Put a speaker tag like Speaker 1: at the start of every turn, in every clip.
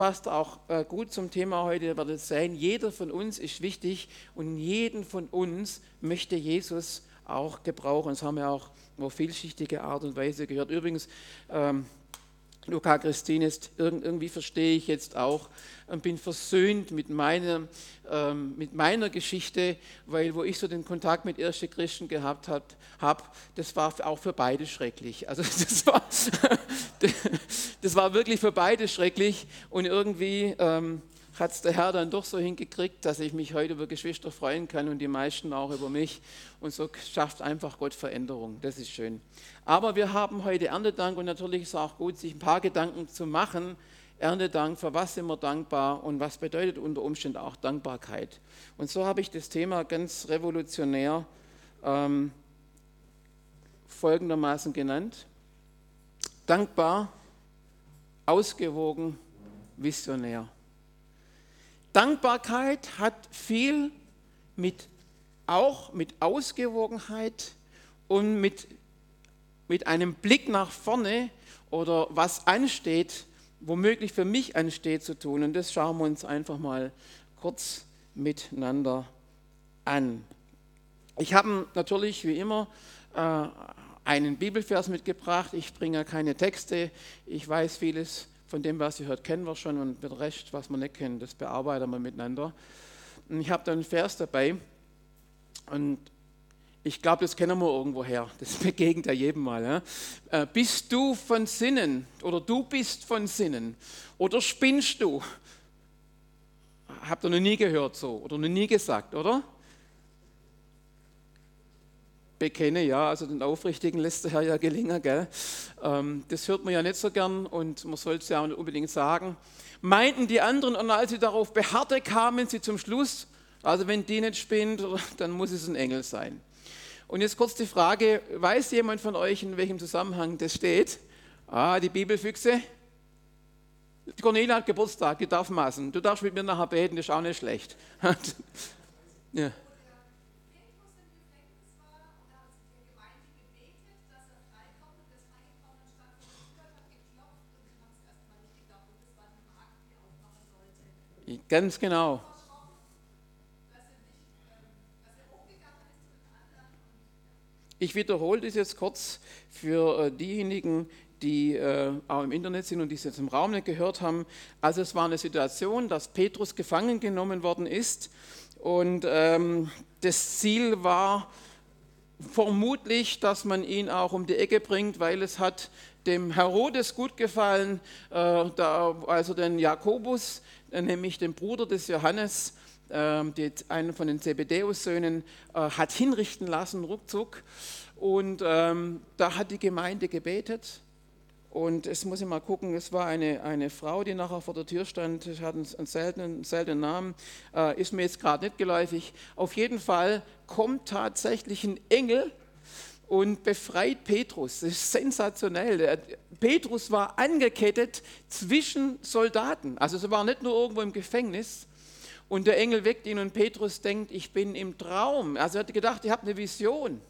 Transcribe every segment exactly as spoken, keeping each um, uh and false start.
Speaker 1: passt auch äh, gut zum Thema heute, ihr werdet sehen, jeder von uns ist wichtig und jeden von uns möchte Jesus auch gebrauchen. Das haben wir auch auf vielschichtige Art und Weise gehört. Übrigens, ähm, Luca Christine, ist, irgendwie verstehe ich jetzt auch und bin versöhnt mit meiner, ähm, mit meiner Geschichte, weil wo ich so den Kontakt mit ersten Christen gehabt habe, hab, das war auch für beide schrecklich. Also das war, das war wirklich für beide schrecklich und irgendwie ähm, hat es der Herr dann doch so hingekriegt, dass ich mich heute über Geschwister freuen kann und die meisten auch über mich. Und so schafft einfach Gott Veränderung. Das ist schön. Aber wir haben heute Erntedank und natürlich ist es auch gut, sich ein paar Gedanken zu machen. Erntedank, für was sind wir dankbar und was bedeutet unter Umständen auch Dankbarkeit. Und so habe ich das Thema ganz revolutionär ähm, folgendermaßen genannt. Dankbar, ausgewogen, visionär. Dankbarkeit hat viel mit, auch mit Ausgewogenheit und mit, mit einem Blick nach vorne oder was ansteht, womöglich für mich ansteht, zu tun. Und das schauen wir uns einfach mal kurz miteinander an. Ich habe natürlich wie immer äh, einen Bibelvers mitgebracht. Ich bringe ja keine Texte. Ich weiß vieles von dem, was ihr hört, kennen wir schon und den Rest, was wir nicht kennen, das bearbeiten wir miteinander. Und ich habe da einen Vers dabei und ich glaube, das kennen wir irgendwoher. Das begegnet ja jedem Mal. Ja? Äh, bist du von Sinnen oder du bist von Sinnen oder spinnst du? Habt ihr noch nie gehört so oder noch nie gesagt, oder? Bekenne, ja, also den Aufrichtigen lässt der Herr ja gelingen, gell? Ähm, das hört man ja nicht so gern und man soll es ja auch nicht unbedingt sagen. Meinten die anderen, und als sie darauf beharrte, kamen sie zum Schluss, also wenn die nicht spinnt, dann muss es ein Engel sein. Und jetzt kurz die Frage, weiß jemand von euch, in welchem Zusammenhang das steht? Ah, die Bibelfüchse. Die Cornelia hat Geburtstag, die darf maßen. Du darfst mit mir nachher beten, das ist auch nicht schlecht. Ja. Ganz genau. Ich wiederhole das jetzt kurz für äh, diejenigen, die äh, auch im Internet sind und die es jetzt im Raum nicht gehört haben. Also es war eine Situation, dass Petrus gefangen genommen worden ist und ähm, das Ziel war vermutlich, dass man ihn auch um die Ecke bringt, weil es hat dem Herodes gut gefallen, äh, da, also den Jakobus, äh, nämlich den Bruder des Johannes, äh, die, einen von den Zebedäus-Söhnen, äh, hat hinrichten lassen, ruckzuck. Und ähm, da hat die Gemeinde gebetet. Und es muss ich mal gucken, es war eine, eine Frau, die nachher vor der Tür stand, hat einen, einen, seltenen, seltenen Namen, äh, ist mir jetzt gerade nicht geläufig. Auf jeden Fall kommt tatsächlich ein Engel und befreit Petrus. Das ist sensationell. Petrus war angekettet zwischen Soldaten. Also es war nicht nur irgendwo im Gefängnis. Und der Engel weckt ihn und Petrus denkt, ich bin im Traum. Also er hat gedacht, ich habe eine Vision.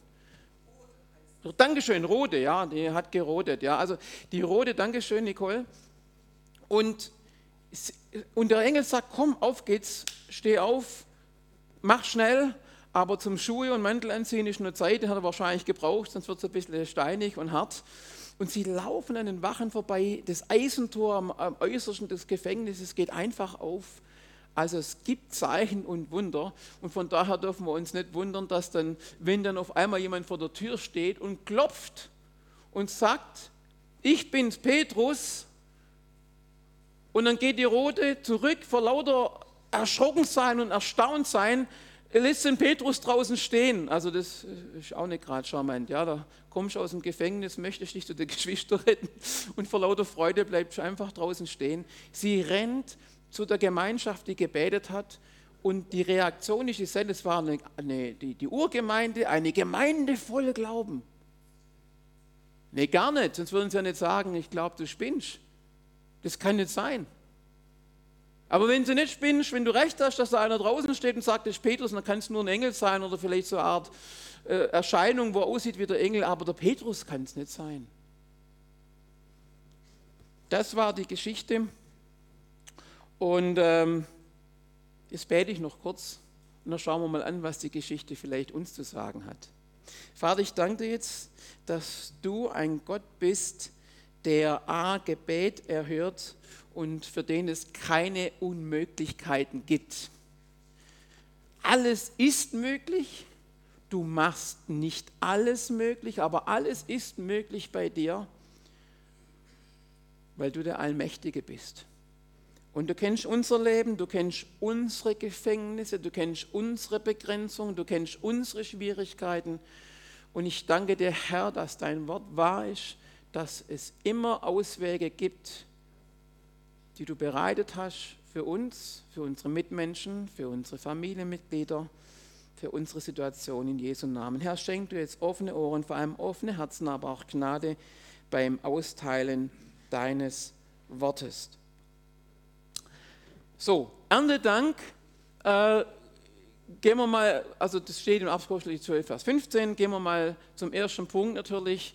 Speaker 1: Dankeschön, Rode, ja, die hat gerodet. Ja. Also die Rode, Dankeschön, Nicole. Und, und der Engel sagt, komm, auf geht's, steh auf, mach schnell. Aber zum Schuhe und Mantel anziehen ist nur Zeit, den hat er wahrscheinlich gebraucht, sonst wird es ein bisschen steinig und hart. Und sie laufen an den Wachen vorbei, das Eisentor am, am äußersten des Gefängnisses geht einfach auf. Also es gibt Zeichen und Wunder und von daher dürfen wir uns nicht wundern, dass dann, wenn dann auf einmal jemand vor der Tür steht und klopft und sagt, ich bin's Petrus, und dann geht die Rote zurück vor lauter Erschrockensein und Erstauntsein, lässt den Petrus draußen stehen. Also das ist auch nicht gerade charmant. Ja, da kommst du aus dem Gefängnis, möchtest dich zu den Geschwistern retten und vor lauter Freude bleibst du einfach draußen stehen. Sie rennt zu der Gemeinschaft, die gebetet hat, und die Reaktion ist, ich es war eine, eine, die, die Urgemeinde, eine Gemeinde voll Glauben. Nee, gar nicht, sonst würden sie ja nicht sagen, ich glaube, du spinnst. Das kann nicht sein. Aber wenn du nicht spinnst, wenn du recht hast, dass da einer draußen steht und sagt, das ist Petrus, dann kann es nur ein Engel sein oder vielleicht so eine Art äh, Erscheinung, wo er aussieht wie der Engel, aber der Petrus kann es nicht sein. Das war die Geschichte. Und ähm, jetzt bete ich noch kurz und dann schauen wir mal an, was die Geschichte vielleicht uns zu sagen hat. Vater, ich danke dir jetzt, dass du ein Gott bist, der A, Gebet erhört und für den es keine Unmöglichkeiten gibt. Alles ist möglich, du machst nicht alles möglich, aber alles ist möglich bei dir, weil du der Allmächtige bist. Und du kennst unser Leben, du kennst unsere Gefängnisse, du kennst unsere Begrenzungen, du kennst unsere Schwierigkeiten. Und ich danke dir, Herr, dass dein Wort wahr ist, dass es immer Auswege gibt, die du bereitet hast für uns, für unsere Mitmenschen, für unsere Familienmitglieder, für unsere Situation in Jesu Namen. Herr, schenk du jetzt offene Ohren, vor allem offene Herzen, aber auch Gnade beim Austeilen deines Wortes. So, Erntedank, äh, gehen wir mal, also das steht im Apostelgeschichte zwölf, Vers fünfzehn, gehen wir mal zum ersten Punkt natürlich.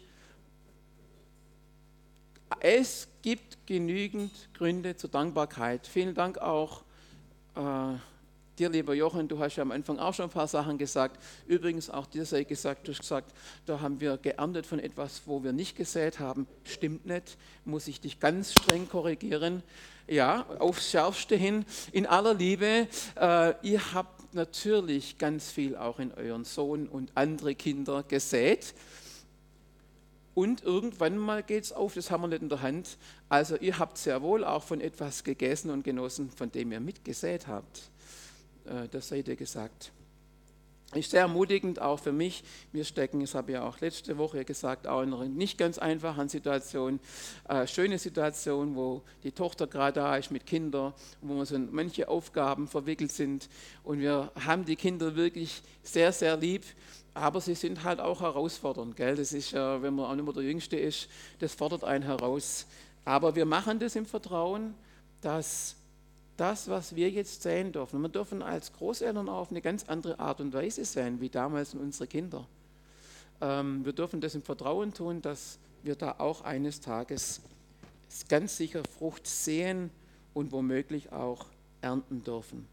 Speaker 1: Es gibt genügend Gründe zur Dankbarkeit. Vielen Dank auch äh, dir, lieber Jochen, du hast ja am Anfang auch schon ein paar Sachen gesagt. Übrigens auch dir sei gesagt, du hast gesagt, da haben wir geerntet von etwas, wo wir nicht gesät haben. Stimmt nicht, muss ich dich ganz streng korrigieren. Ja, aufs Schärfste hin, in aller Liebe, äh, ihr habt natürlich ganz viel auch in euren Sohn und andere Kinder gesät. Und irgendwann mal geht es auf, das haben wir nicht in der Hand. Also ihr habt sehr wohl auch von etwas gegessen und genossen, von dem ihr mitgesät habt. Äh, das seid ihr gesagt. Ist sehr ermutigend auch für mich. Wir stecken, das habe ich ja auch letzte Woche gesagt, auch in einer nicht ganz einfachen Situation, äh, schöne Situation, wo die Tochter gerade da ist mit Kindern, wo wir so in manche Aufgaben verwickelt sind und wir haben die Kinder wirklich sehr, sehr lieb, aber sie sind halt auch herausfordernd, gell? Das ist, äh, wenn man auch nicht mehr der Jüngste ist, das fordert einen heraus. Aber wir machen das im Vertrauen, dass das, was wir jetzt sehen dürfen, und wir dürfen als Großeltern auch auf eine ganz andere Art und Weise sein, wie damals unsere Kinder. Ähm, wir dürfen das im Vertrauen tun, dass wir da auch eines Tages ganz sicher Frucht sehen und womöglich auch ernten dürfen.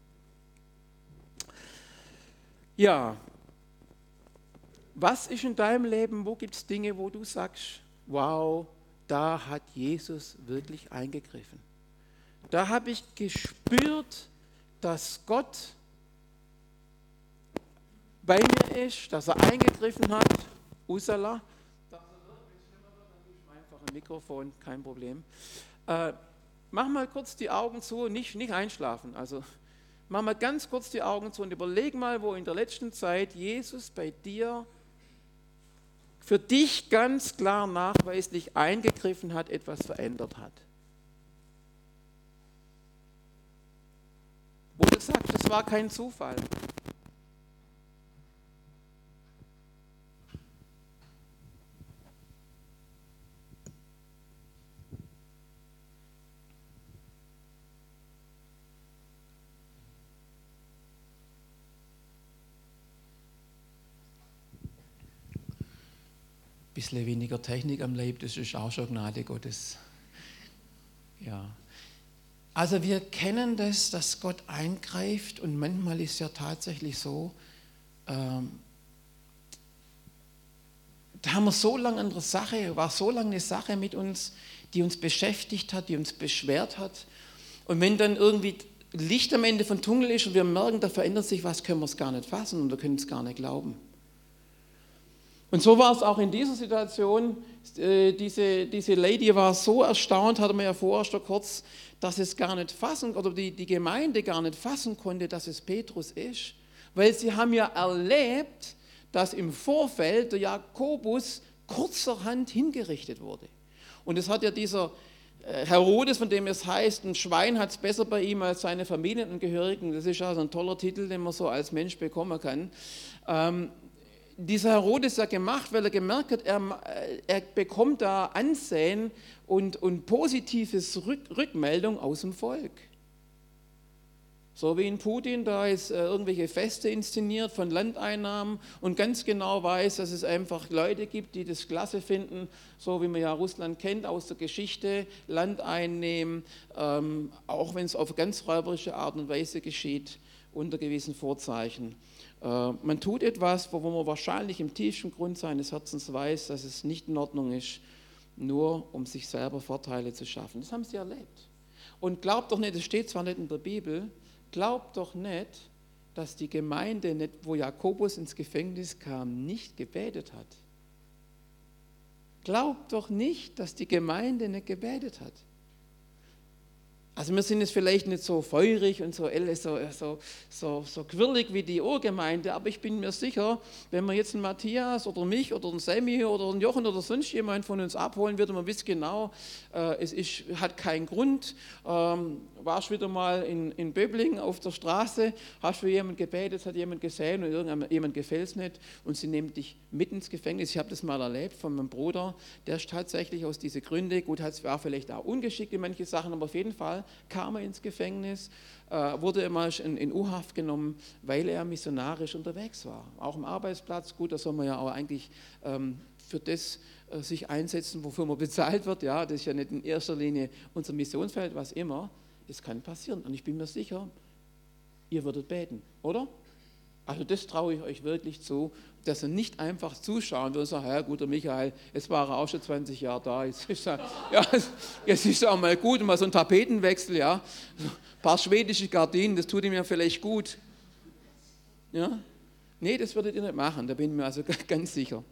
Speaker 1: Ja, was ist in deinem Leben, wo gibt es Dinge, wo du sagst, wow, da hat Jesus wirklich eingegriffen. Da habe ich gespürt, dass Gott bei mir ist, dass er eingegriffen hat. Usala. Dass er wirklich schlimmer wird, dann gebe ich mir einfach ein Mikrofon, kein Problem. Äh, mach mal kurz die Augen zu, nicht, nicht einschlafen. Also mach mal ganz kurz die Augen zu und überleg mal, wo in der letzten Zeit Jesus bei dir für dich ganz klar nachweislich eingegriffen hat, etwas verändert hat. Wo du sagst, das war kein Zufall. Ein bisschen weniger Technik am Leib, das ist auch schon Gnade Gottes. Ja. Also wir kennen das, dass Gott eingreift und manchmal ist es ja tatsächlich so, ähm, da haben wir so lange eine Sache, war so lange eine Sache mit uns, die uns beschäftigt hat, die uns beschwert hat. Und wenn dann irgendwie Licht am Ende von Tunnel ist und wir merken, da verändert sich was, können wir es gar nicht fassen und wir können es gar nicht glauben. Und so war es auch in dieser Situation. Diese, diese Lady war so erstaunt, hatte man ja vorher schon kurz, dass es gar nicht fassen, oder die, die Gemeinde gar nicht fassen konnte, dass es Petrus ist. Weil sie haben ja erlebt, dass im Vorfeld der Jakobus kurzerhand hingerichtet wurde. Und es hat ja dieser Herodes, von dem es heißt, ein Schwein hat es besser bei ihm als seine Familienangehörigen. Das ist also ein toller Titel, den man so als Mensch bekommen kann. Ähm, Dieser Herodes ja gemacht, weil er gemerkt hat, er, er bekommt da Ansehen und, und positives Rück, Rückmeldung aus dem Volk. So wie in Putin da jetzt äh, irgendwelche Feste inszeniert von Landeinnahmen und ganz genau weiß, dass es einfach Leute gibt, die das klasse finden, so wie man ja Russland kennt aus der Geschichte, Land einnehmen, ähm, auch wenn es auf ganz räuberische Art und Weise geschieht, unter gewissen Vorzeichen. Äh, man tut etwas, wo man wahrscheinlich im tiefsten Grund seines Herzens weiß, dass es nicht in Ordnung ist, nur um sich selber Vorteile zu schaffen. Das haben sie erlebt. Und glaubt doch nicht, das steht zwar nicht in der Bibel, glaubt doch nicht, dass die Gemeinde, nicht, wo Jakobus ins Gefängnis kam, nicht gebetet hat. Glaubt doch nicht, dass die Gemeinde nicht gebetet hat. Also wir sind jetzt vielleicht nicht so feurig und so, so, so, so, so quirlig wie die Urgemeinde, aber ich bin mir sicher, wenn man jetzt einen Matthias oder mich oder einen Sammy oder einen Jochen oder sonst jemand von uns abholen würde, man wisst genau, äh, es ist, hat keinen Grund. Ähm, warst wieder mal in, in Böblingen auf der Straße, hast für jemanden gebetet, hat jemand gesehen und irgendjemand gefällt es nicht und sie nehmen dich mit ins Gefängnis. Ich habe das mal erlebt von meinem Bruder, der ist tatsächlich aus diesen Gründen, gut, es war vielleicht auch ungeschickt in manche Sachen, aber auf jeden Fall kam er ins Gefängnis, äh, wurde immer in, in U-Haft genommen, weil er missionarisch unterwegs war. Auch am Arbeitsplatz, gut, da soll man ja auch eigentlich ähm, für das äh, sich einsetzen, wofür man bezahlt wird. Ja, das ist ja nicht in erster Linie unser Missionsfeld, was immer. Das kann passieren und ich bin mir sicher, ihr würdet beten, oder? Also das traue ich euch wirklich zu, dass ihr nicht einfach zuschauen und sagen, ja gut, der Michael, jetzt war er auch schon zwanzig Jahre da, jetzt ist er, ja, jetzt ist auch mal gut, mal so ein Tapetenwechsel, ja, ein paar schwedische Gardinen, das tut ihm ja vielleicht gut. Ja? Nee, das würdet ihr nicht machen, da bin ich mir also ganz sicher.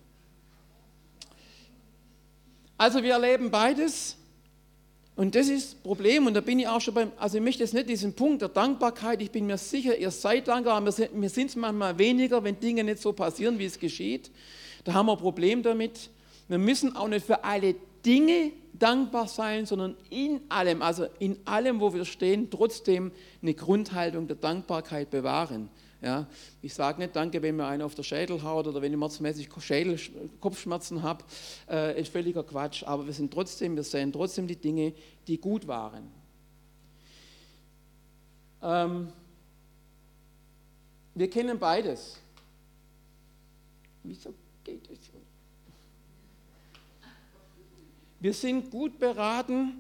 Speaker 1: Also wir erleben beides. Und das ist das Problem, und da bin ich auch schon beim, also ich möchte jetzt nicht diesen Punkt der Dankbarkeit, ich bin mir sicher, ihr seid dankbar, wir sind es manchmal weniger, wenn Dinge nicht so passieren, wie es geschieht. Da haben wir ein Problem damit. Wir müssen auch nicht für alle Dinge dankbar sein, sondern in allem, also in allem, wo wir stehen, trotzdem eine Grundhaltung der Dankbarkeit bewahren. Ja, ich sage nicht Danke, wenn mir einer auf der Schädel haut oder wenn ich mordsmäßig Schädel, Kopfschmerzen habe, äh, ist völliger Quatsch, aber wir sind trotzdem, wir sehen trotzdem die Dinge, die gut waren. Ähm, wir kennen beides. Wieso geht das so? Wir sind gut beraten,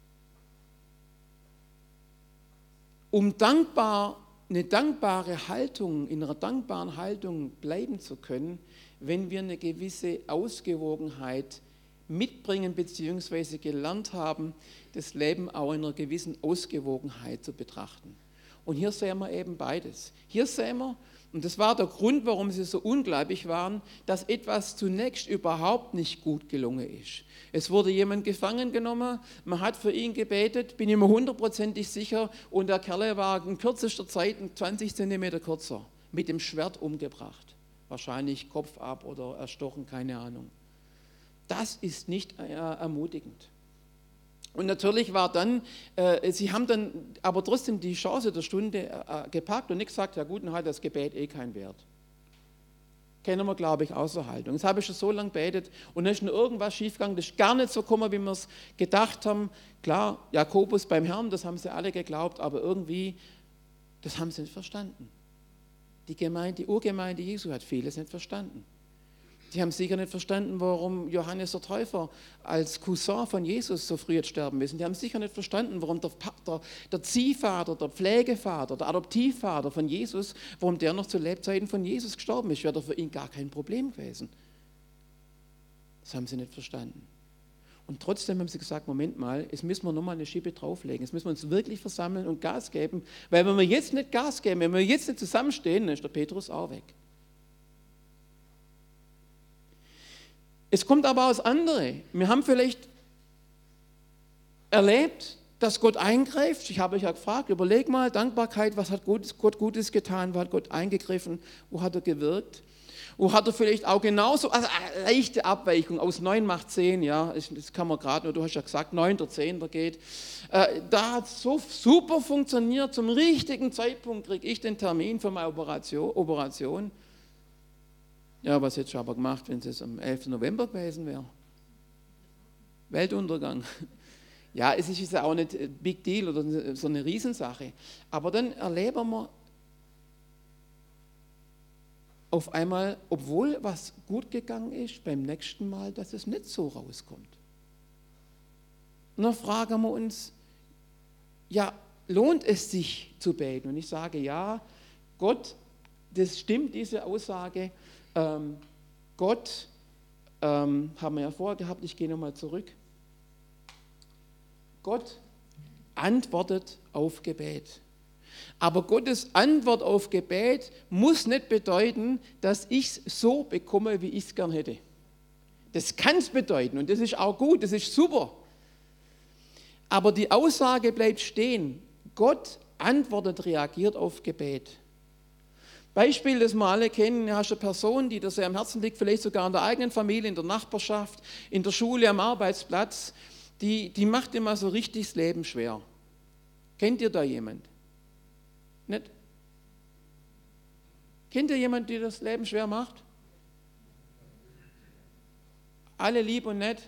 Speaker 1: um dankbar eine dankbare Haltung, in einer dankbaren Haltung bleiben zu können, wenn wir eine gewisse Ausgewogenheit mitbringen bzw. gelernt haben, das Leben auch in einer gewissen Ausgewogenheit zu betrachten. Und hier sehen wir eben beides. Hier sehen wir, und das war der Grund, warum sie so ungläubig waren, dass etwas zunächst überhaupt nicht gut gelungen ist. Es wurde jemand gefangen genommen, man hat für ihn gebetet, bin ich mir hundertprozentig sicher, und der Kerl war in kürzester Zeit zwanzig Zentimeter kürzer, mit dem Schwert umgebracht. Wahrscheinlich Kopf ab oder erstochen, keine Ahnung. Das ist nicht äh, ermutigend. Und natürlich war dann, äh, sie haben dann aber trotzdem die Chance der Stunde äh, gepackt und nicht gesagt, ja gut, dann hat das Gebet eh keinen Wert. Kennen wir, glaube ich, außer Haltung. Jetzt habe ich schon so lange gebetet und dann ist noch irgendwas schiefgegangen, das ist gar nicht so gekommen, wie wir es gedacht haben. Klar, Jakobus beim Herrn, das haben sie alle geglaubt, aber irgendwie, das haben sie nicht verstanden. Die Gemeinde, die Urgemeinde Jesu hat vieles nicht verstanden. Die haben sicher nicht verstanden, warum Johannes der Täufer als Cousin von Jesus so früh hat sterben müssen. Die haben sicher nicht verstanden, warum der, der, der Ziehvater, der Pflegevater, der Adoptivvater von Jesus, warum der noch zu Lebzeiten von Jesus gestorben ist. Wäre doch für ihn gar kein Problem gewesen. Das haben sie nicht verstanden. Und trotzdem haben sie gesagt, Moment mal, jetzt müssen wir nochmal eine Schippe drauflegen. Jetzt müssen wir uns wirklich versammeln und Gas geben. Weil wenn wir jetzt nicht Gas geben, wenn wir jetzt nicht zusammenstehen, dann ist der Petrus auch weg. Es kommt aber aus andere. Wir haben vielleicht erlebt, dass Gott eingreift. Ich habe euch ja gefragt, überleg mal, Dankbarkeit, was hat Gott Gutes getan, wo hat Gott eingegriffen, wo hat er gewirkt? Wo hat er vielleicht auch genauso, also eine leichte Abweichung, aus neun macht zehn, ja, das kann man gerade, du hast ja gesagt, neun oder zehn, da geht. Äh, da hat es so super funktioniert, zum richtigen Zeitpunkt kriege ich den Termin für meine Operation. Operation. Ja, was hättest du aber gemacht, wenn es am elften November gewesen wäre? Weltuntergang. Ja, es ist ja auch nicht ein Big Deal oder so eine Riesensache. Aber dann erleben wir auf einmal, obwohl was gut gegangen ist, beim nächsten Mal, dass es nicht so rauskommt. Und dann fragen wir uns, ja, lohnt es sich zu beten? Und ich sage, ja, Gott, das stimmt, diese Aussage, ähm, Gott, ähm, haben wir ja vorher gehabt, ich gehe nochmal zurück, Gott antwortet auf Gebet. Aber Gottes Antwort auf Gebet muss nicht bedeuten, dass ich es so bekomme, wie ich es gern hätte. Das kann es bedeuten und das ist auch gut, das ist super. Aber die Aussage bleibt stehen. Gott antwortet, reagiert auf Gebet. Beispiel, das wir alle kennen, du hast eine Person, die dir sehr am Herzen liegt, vielleicht sogar in der eigenen Familie, in der Nachbarschaft, in der Schule, am Arbeitsplatz, die, die macht immer so richtig das Leben schwer. Kennt ihr da jemand? Nicht? Kennt ihr jemanden, der das Leben schwer macht? Alle lieb und nett?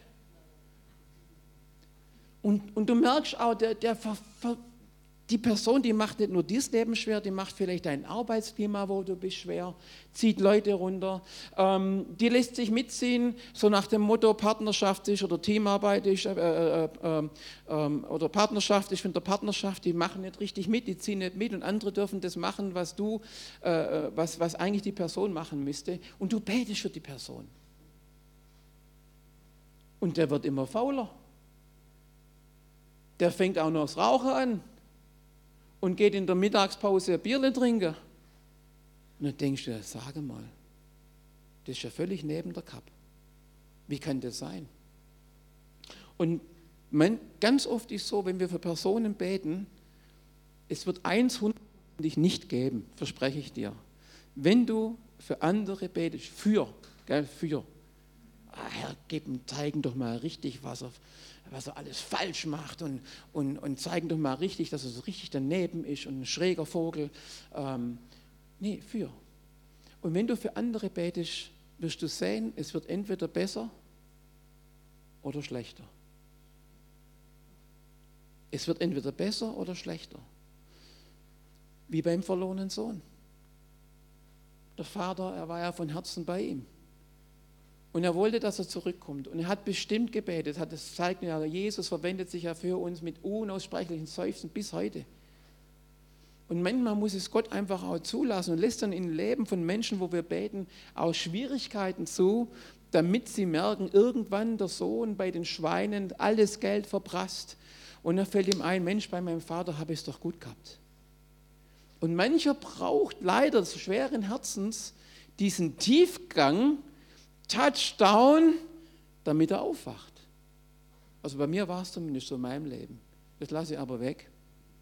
Speaker 1: Und, und du merkst auch, der, der, die Person, die macht nicht nur dieses Leben schwer, die macht vielleicht dein Arbeitsklima, wo du bist, schwer, zieht Leute runter, ähm, die lässt sich mitziehen, so nach dem Motto Partnerschaft ist oder Teamarbeit ist äh, äh, äh, äh, oder Partnerschaft ist von der Partnerschaft, die machen nicht richtig mit, die ziehen nicht mit und andere dürfen das machen, was du, äh, was, was eigentlich die Person machen müsste und du betest für die Person. Und der wird immer fauler. Der fängt auch noch das Rauchen an und geht in der Mittagspause ein Bierle trinken. Und dann denkst du, sag mal, das ist ja völlig neben der Kappe. Wie kann das sein? Und man, ganz oft ist es so, wenn wir für Personen beten, es wird eins hundertprozentig nicht geben, verspreche ich dir. Wenn du für andere betest, für, gell, für, ah, Herr, gib ihm, zeigen doch mal richtig, was er, was er alles falsch macht und, und, und zeigen doch mal richtig, dass er so richtig daneben ist und ein schräger Vogel. Ähm, nee, für. Und wenn du für andere betest, wirst du sehen, es wird entweder besser oder schlechter. Es wird entweder besser oder schlechter. Wie beim verlorenen Sohn. Der Vater, er war ja von Herzen bei ihm. Und er wollte, dass er zurückkommt. Und er hat bestimmt gebetet. Hat es zeigt mir, Jesus verwendet sich ja für uns mit unaussprechlichen Seufzen bis heute. Und manchmal muss es Gott einfach auch zulassen und lässt dann im Leben von Menschen, wo wir beten, auch Schwierigkeiten zu, damit sie merken, irgendwann der Sohn bei den Schweinen alles Geld verprasst. Und dann fällt ihm ein, Mensch, bei meinem Vater habe ich es doch gut gehabt. Und mancher braucht leider schweren Herzens diesen Tiefgang, Touchdown, damit er aufwacht. Also bei mir war es zumindest so in meinem Leben. Das lasse ich aber weg.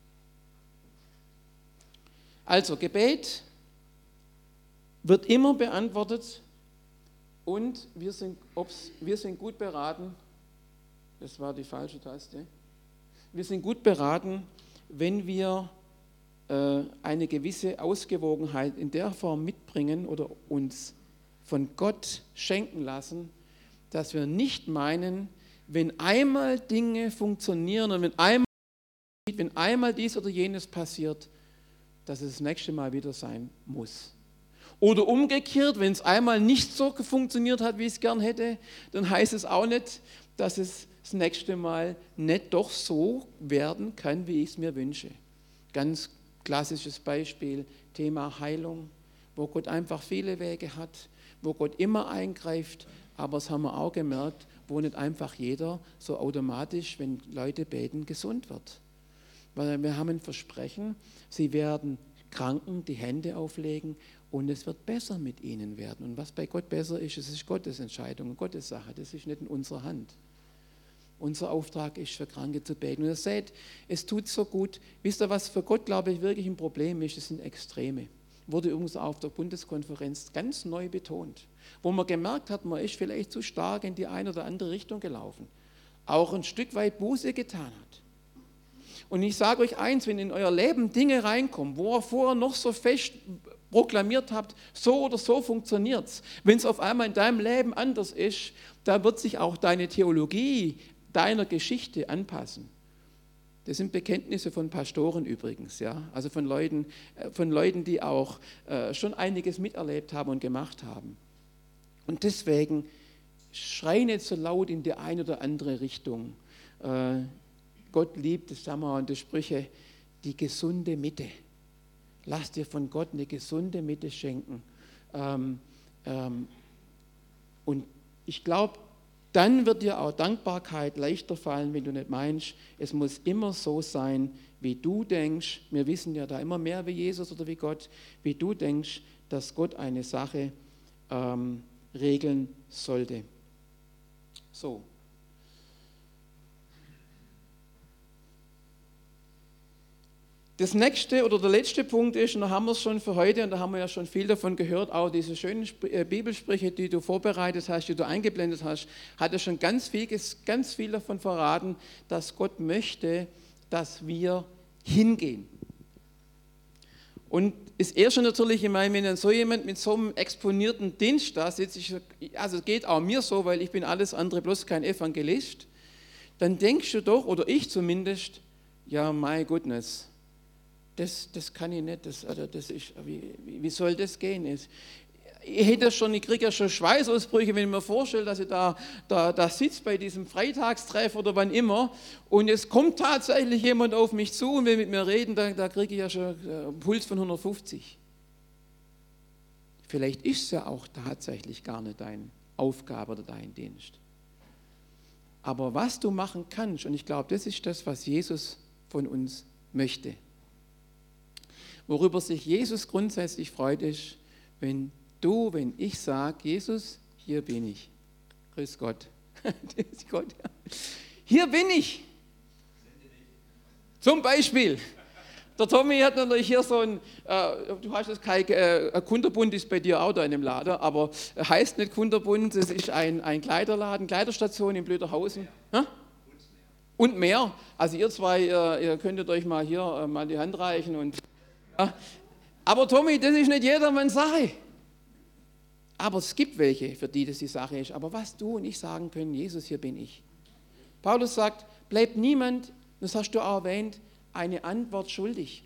Speaker 1: Also Gebet wird immer beantwortet und wir sind, ob's, wir sind gut beraten, das war die falsche Taste, wir sind gut beraten, wenn wir äh, eine gewisse Ausgewogenheit in der Form mitbringen oder uns von Gott schenken lassen, dass wir nicht meinen, wenn einmal Dinge funktionieren und wenn einmal, wenn einmal dies oder jenes passiert, dass es das nächste Mal wieder sein muss. Oder umgekehrt, wenn es einmal nicht so funktioniert hat, wie ich es gern hätte, dann heißt es auch nicht, dass es das nächste Mal nicht doch so werden kann, wie ich es mir wünsche. Ganz klassisches Beispiel, Thema Heilung, wo Gott einfach viele Wege hat, wo Gott immer eingreift, aber das haben wir auch gemerkt, wo nicht einfach jeder so automatisch, wenn Leute beten, gesund wird. Weil wir haben ein Versprechen, sie werden Kranken die Hände auflegen und es wird besser mit ihnen werden. Und was bei Gott besser ist, es ist Gottes Entscheidung und Gottes Sache, das ist nicht in unserer Hand. Unser Auftrag ist, für Kranke zu beten. Und ihr seht, es tut so gut. Wisst ihr, was für Gott, glaube ich, wirklich ein Problem ist? Das sind Extreme. Wurde übrigens auch auf der Bundeskonferenz ganz neu betont, wo man gemerkt hat, man ist vielleicht zu stark in die eine oder andere Richtung gelaufen, auch ein Stück weit Buße getan hat. Und ich sage euch eins, wenn in euer Leben Dinge reinkommen, wo ihr vorher noch so fest proklamiert habt, so oder so funktioniert es, wenn es auf einmal in deinem Leben anders ist, da wird sich auch deine Theologie deiner Geschichte anpassen. Das sind Bekenntnisse von Pastoren übrigens, ja, also von Leuten, von Leuten, die auch äh, schon einiges miterlebt haben und gemacht haben. Und deswegen schrei nicht so laut in die eine oder andere Richtung. Äh, Gott liebt, das sagen wir in den Sprüchen, die gesunde Mitte. Lass dir von Gott eine gesunde Mitte schenken. Ähm, ähm, und ich glaube, dann wird dir auch Dankbarkeit leichter fallen, wenn du nicht meinst, es muss immer so sein, wie du denkst. Wir wissen ja da immer mehr wie Jesus oder wie Gott, wie du denkst, dass Gott eine Sache ähm, regeln sollte. So. Das nächste oder der letzte Punkt ist, und da haben wir es schon für heute, und da haben wir ja schon viel davon gehört, auch diese schönen Bibelsprüche, die du vorbereitet hast, die du eingeblendet hast, hat er schon ganz viel, ganz viel davon verraten, dass Gott möchte, dass wir hingehen. Und das Erste natürlich, ich meine, wenn dann so jemand mit so einem exponierten Dienst da sitzt, ich, also es geht auch mir so, weil ich bin alles andere, bloß kein Evangelist, dann denkst du doch, oder ich zumindest, ja, my goodness, Das, das kann ich nicht, das, also das ist, wie, wie soll das gehen? Ich, hätte schon, ich kriege ja schon Schweißausbrüche, wenn ich mir vorstelle, dass ich da, da, da sitze bei diesem Freitagstreff oder wann immer und es kommt tatsächlich jemand auf mich zu und will mit mir reden, da, da kriege ich ja schon einen Puls von hundertfünfzig. Vielleicht ist es ja auch tatsächlich gar nicht deine Aufgabe oder dein Dienst. Aber was du machen kannst, und ich glaube, das ist das, was Jesus von uns möchte. Worüber sich Jesus grundsätzlich freut, ist, wenn du, wenn ich sage, Jesus, hier bin ich. Grüß Gott. Gott ja. Hier bin ich. Zum Beispiel, der Tommy hat natürlich hier so ein, äh, du hast das kein, äh, ein Kunterbund ist bei dir auch da in dem Laden, aber heißt nicht Kunterbund, es ist ein, ein Kleiderladen, Kleiderstation in Blöderhausen. Ja. Und mehr. Also ihr zwei, ihr, ihr könntet euch mal hier äh, mal die Hand reichen und ja. Aber Tommy, das ist nicht jedermanns Sache. Aber es gibt welche, für die das die Sache ist. Aber was du und ich sagen können, Jesus, hier bin ich. Paulus sagt, bleibt niemand, das hast du auch erwähnt, eine Antwort schuldig.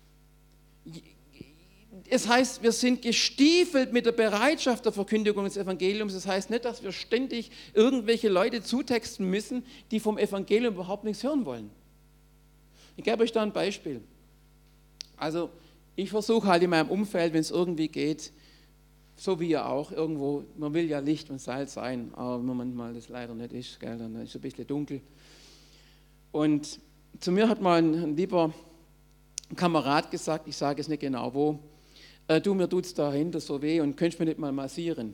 Speaker 1: Es heißt, wir sind gestiefelt mit der Bereitschaft der Verkündigung des Evangeliums. Das heißt nicht, dass wir ständig irgendwelche Leute zutexten müssen, die vom Evangelium überhaupt nichts hören wollen. Ich gebe euch da ein Beispiel. Also ich versuche halt in meinem Umfeld, wenn es irgendwie geht, so wie ihr auch, irgendwo, man will ja Licht und Salz sein, aber manchmal das leider nicht ist, gell, dann ist es ein bisschen dunkel. Und zu mir hat mal ein, ein lieber Kamerad gesagt, ich sage es nicht genau wo, äh, du, mir tut es dahinter so weh und könntest mir nicht mal massieren.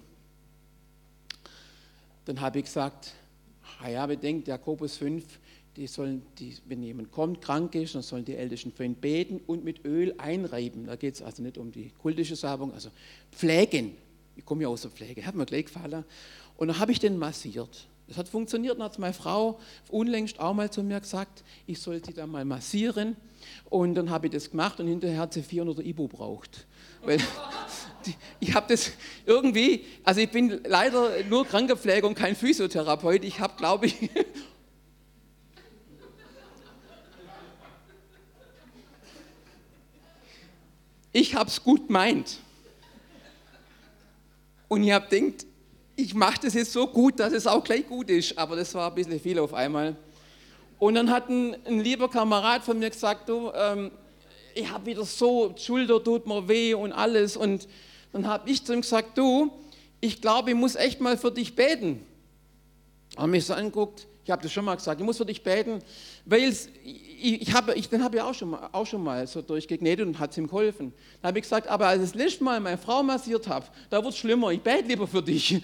Speaker 1: Dann habe ich gesagt, ah ja, bedenkt, Jakobus fünf, Die sollen, die, wenn jemand kommt, krank ist, dann sollen die Ältesten für ihn beten und mit Öl einreiben. Da geht es also nicht um die kultische Salbung, also pflegen. Ich komme ja aus der Pflege, hat mir gleich gefallen. Und dann habe ich den massiert. Das hat funktioniert, dann hat meine Frau unlängst auch mal zu mir gesagt, ich soll sie da mal massieren. Und dann habe ich das gemacht und hinterher hat sie vierhundert Ibu braucht. Weil die, ich habe das irgendwie, also ich bin leider nur Krankenpfleger und kein Physiotherapeut. Ich habe, glaube ich, Ich habe es gut gemeint. Und ich habe gedacht, ich mache das jetzt so gut, dass es auch gleich gut ist. Aber das war ein bisschen viel auf einmal. Und dann hat ein, ein lieber Kamerad von mir gesagt, du, ähm, ich habe wieder so, die Schulter tut mir weh und alles. Und dann habe ich zu ihm gesagt, du, ich glaube, ich muss echt mal für dich beten. Er hat mich so angeguckt, ich habe das schon mal gesagt, ich muss für dich beten, weil ich, ich habe, ich, den habe ich auch schon, mal, auch schon mal so durchgeknetet und hat es ihm geholfen. Dann habe ich gesagt, aber als ich das letzte Mal meine Frau massiert habe, da wird es schlimmer, ich bete lieber für dich.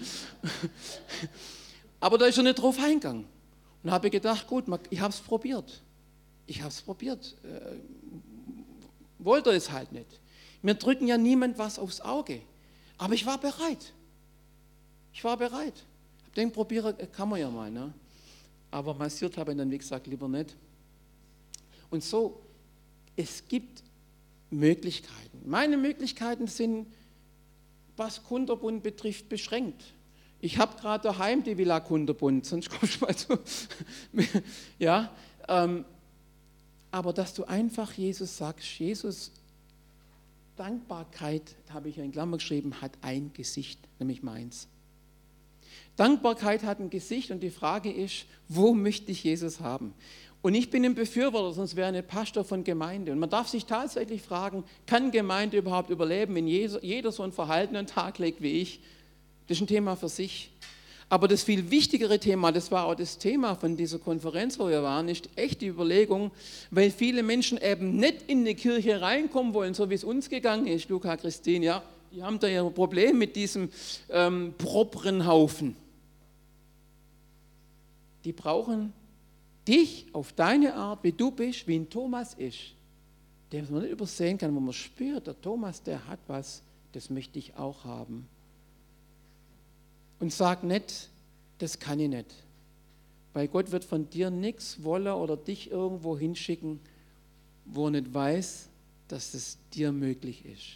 Speaker 1: Aber da ist er nicht drauf eingegangen. Und habe ich gedacht, gut, ich habe es probiert. Ich habe es probiert. Äh, wollte er es halt nicht. Mir drücken ja niemand was aufs Auge. Aber ich war bereit. Ich war bereit. Ich habe gedacht, probieren kann man ja mal. Ne? Aber massiert habe ich dann, wie gesagt, lieber nicht. Und so, es gibt Möglichkeiten. Meine Möglichkeiten sind, was Kunterbund betrifft, beschränkt. Ich habe gerade daheim die Villa Kunterbund, sonst kommst du mal zu. Ja, ähm, aber dass du einfach Jesus sagst, Jesus, Dankbarkeit, habe ich in Klammer geschrieben, hat ein Gesicht, nämlich meins. Dankbarkeit hat ein Gesicht und die Frage ist, wo möchte ich Jesus haben? Und ich bin ein Befürworter, sonst wäre ich ein Pastor von Gemeinde. Und man darf sich tatsächlich fragen, kann Gemeinde überhaupt überleben, wenn jeder so ein Verhalten an den Tag legt wie ich? Das ist ein Thema für sich. Aber das viel wichtigere Thema, das war auch das Thema von dieser Konferenz, wo wir waren, ist echt die Überlegung, weil viele Menschen eben nicht in eine Kirche reinkommen wollen, so wie es uns gegangen ist, Luca, Christine, ja, die haben da ja ein Problem mit diesem ähm, properen Haufen. Die brauchen dich auf deine Art, wie du bist, wie ein Thomas ist, den man nicht übersehen kann, wo man spürt, der Thomas, der hat was, das möchte ich auch haben. Und sag nicht, das kann ich nicht, weil Gott wird von dir nichts wollen oder dich irgendwo hinschicken, wo er nicht weiß, dass es dir möglich ist.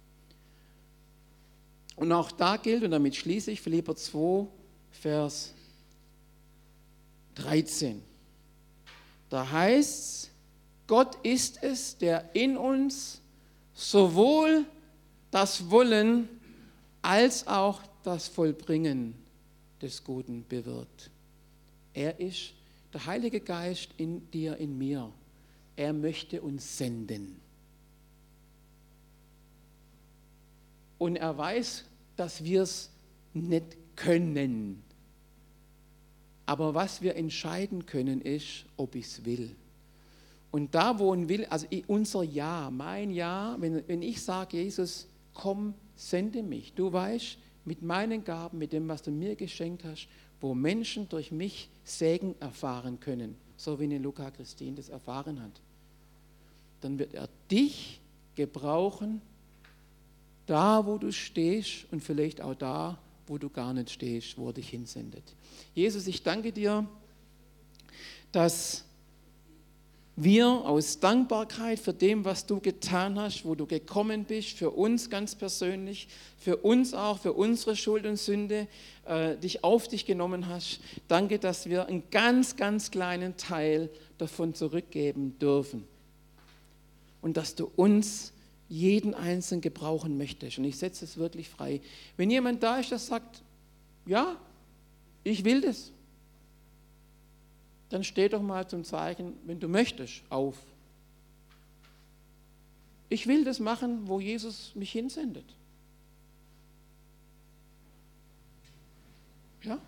Speaker 1: Und auch da gilt, und damit schließe ich, Philipper zwei, Vers dreizehn. Da heißt es, Gott ist es, der in uns sowohl das Wollen als auch das Vollbringen des Guten bewirkt. Er ist der Heilige Geist in dir, in mir. Er möchte uns senden. Und er weiß, dass wir es nicht können. Aber was wir entscheiden können, ist, ob ich es will. Und da, wo ein Will, also unser Ja, mein Ja, wenn, wenn ich sage, Jesus, komm, sende mich. Du weißt, mit meinen Gaben, mit dem, was du mir geschenkt hast, wo Menschen durch mich Segen erfahren können, so wie eine Luca Christine das erfahren hat. Dann wird er dich gebrauchen, da, wo du stehst und vielleicht auch da, wo du gar nicht stehst, wo er dich hinsendet. Jesus, ich danke dir, dass wir aus Dankbarkeit für dem, was du getan hast, wo du gekommen bist, für uns ganz persönlich, für uns auch, für unsere Schuld und Sünde, äh, dich auf dich genommen hast. Danke, dass wir einen ganz, ganz kleinen Teil davon zurückgeben dürfen. Und dass du uns jeden Einzelnen gebrauchen möchtest. Und ich setze es wirklich frei. Wenn jemand da ist, der sagt, ja, ich will das, dann steh doch mal zum Zeichen, wenn du möchtest, auf. Ich will das machen, wo Jesus mich hinsendet. Ja?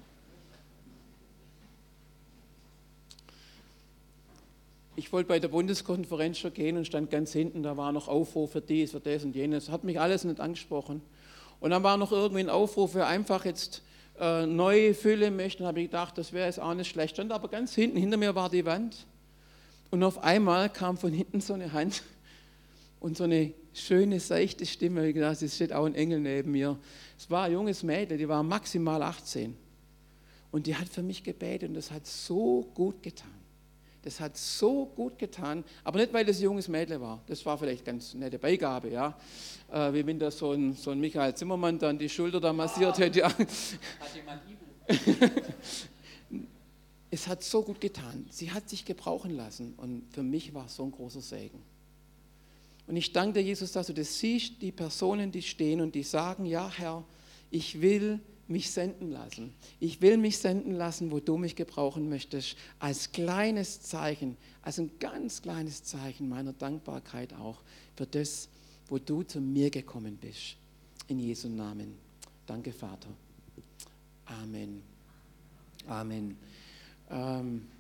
Speaker 1: Ich wollte bei der Bundeskonferenz schon gehen und stand ganz hinten, da war noch Aufruf für dies, für das und jenes. Hat mich alles nicht angesprochen. Und dann war noch irgendwie ein Aufruf, wer einfach jetzt äh, neu füllen möchte. Und habe ich gedacht, das wäre jetzt auch nicht schlecht. Stand aber ganz hinten, hinter mir war die Wand. Und auf einmal kam von hinten so eine Hand und so eine schöne, seichte Stimme. Ich dachte, es steht auch ein Engel neben mir. Es war ein junges Mädchen, die war maximal achtzehn. Und die hat für mich gebetet und das hat so gut getan. Das hat so gut getan, aber nicht, weil das ein junges Mädchen war. Das war vielleicht ganz nette Beigabe, ja. Äh, wie wenn da so ein, so ein Michael Zimmermann dann die Schulter da massiert hätte. Ja. Hat jemand Ibu? Es hat so gut getan. Sie hat sich gebrauchen lassen und für mich war es so ein großer Segen. Und ich danke dir, Jesus, dass du das siehst, die Personen, die stehen und die sagen, ja Herr, ich will mich senden lassen. Ich will mich senden lassen, wo du mich gebrauchen möchtest, als kleines Zeichen, als ein ganz kleines Zeichen meiner Dankbarkeit auch für das, wo du zu mir gekommen bist. In Jesu Namen. Danke, Vater. Amen. Amen. Ähm